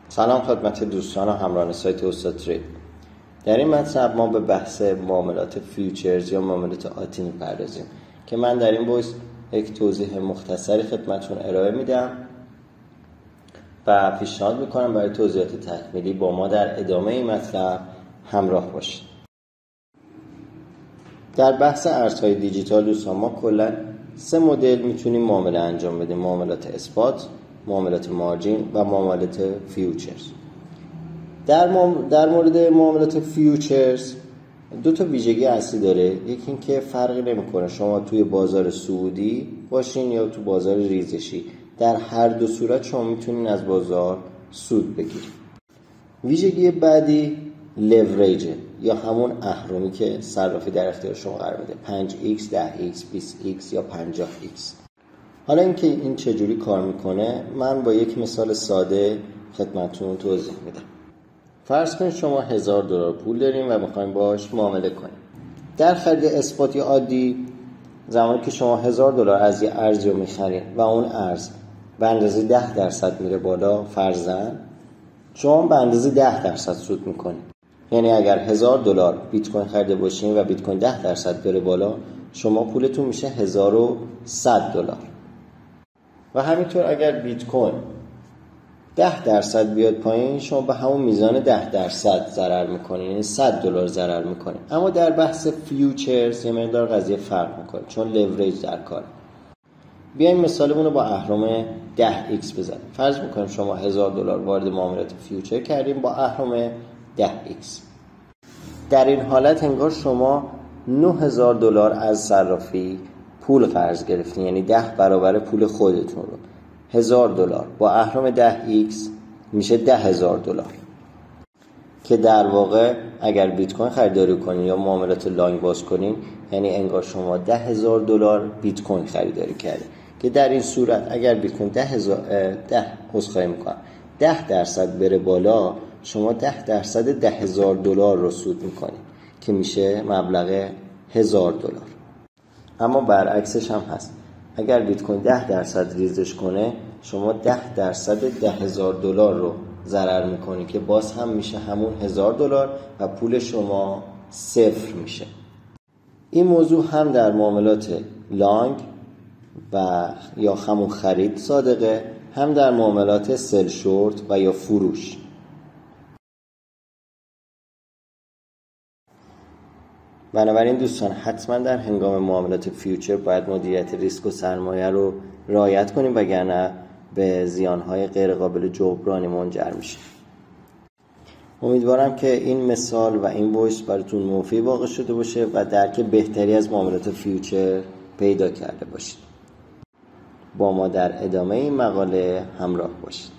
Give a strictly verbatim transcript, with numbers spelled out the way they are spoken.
سلام خدمت دوستان و همراهان سایت استاد ترید. در این مطلب ما به بحث معاملات فیوچرز یا معاملات آتی میپردازیم که من در این بحث یک توضیح مختصری خدمتتون ارائه میدم و پیشنهاد میکنم برای توضیحات تکمیلی با ما در ادامه این مطلب همراه باشید. در بحث ارزهای دیجیتال دوستان ما کلا سه مدل میتونیم معامله انجام بدیم: معاملات اثبات، معاملات مارجین و معاملات فیوچرز. در, مم... در مورد معاملات فیوچرز دو تا ویژگی اصلی داره. یکی این که فرقی نمیکنه شما توی بازار سعودی باشین یا تو بازار ریزشی، در هر دو صورت شما میتونین از بازار سود بگیرید. ویژگی بعدی لوریج یا همون اهرمی که صرافی در اختیار شما قرار میده، پنج ایکس، ده ایکس، بیست ایکس یا پنجاه ایکس. حالا اینکه این چجوری کار میکنه من با یک مثال ساده خدمتتون توضیح میدم. فرض کنید شما هزار دلار پول داریم و میخوایم باش معامله کنیم. در خرید اثبات یا عادی زمانی که شما هزار دلار از یه ارزی رو میخرید و اون ارز به اندازه ده درصد میره بالا، فرضاً شما به اندازه ده درصد سود میکنید. یعنی اگر هزار دلار بیت کوین خریده باشین و بیت کوین ده درصد بره بالا، شما پولتون میشه هزار و صد دلار. و همینطور اگر بیت کوین ده درصد بیاد پایین، شما به همون میزان ده درصد ضرر میکنین، یعنی صد دلار ضرر میکنین. اما در بحث فیوچرز یه مقدار قضیه فرق میکنه چون لوریج در کاره. بیایم مثالمون رو با اهرم ده ایکس بزنیم. فرض میکنیم شما هزار دلار وارد معاملات فیوچر کردیم با اهرم ده ایکس. در این حالت انگار شما نه هزار دلار از صرافی پول قرض گرفتین، یعنی ده برابر پول خودتون رو. هزار دلار با اهرم ده ایکس میشه ده هزار دلار که در واقع اگر بیت کوین خریداری کنین یا معاملات لانگ باز کنین، یعنی انگار شما ده هزار دلار بیت کوین خریداری کردین که در این صورت اگر بیت کوین ده هزار ده عذرخواهی میکنم ده درصد بره بالا، شما ده درصد ده هزار دلار رو سود میکنین که میشه مبلغ هزار دلار. اما برعکسش هم هست. اگر بیت کوین ده درصد ریزش کنه، شما ده درصد ده هزار دلار رو ضرر میکنی که باز هم میشه همون هزار دلار و پول شما صفر میشه. این موضوع هم در معاملات لانگ و یا همون خرید صادقه، هم در معاملات سل شورت و یا فروش. بنابراین دوستان حتما در هنگام معاملات فیوچر باید مدیریت ریسک و سرمایه رو رعایت کنیم وگرنه به زیانهای غیر قابل جبرانی منجر میشه. امیدوارم که این مثال و این بحث براتون مفید واقع شده باشه و درک بهتری از معاملات فیوچر پیدا کرده باشید. با ما در ادامه این مقاله همراه باشید.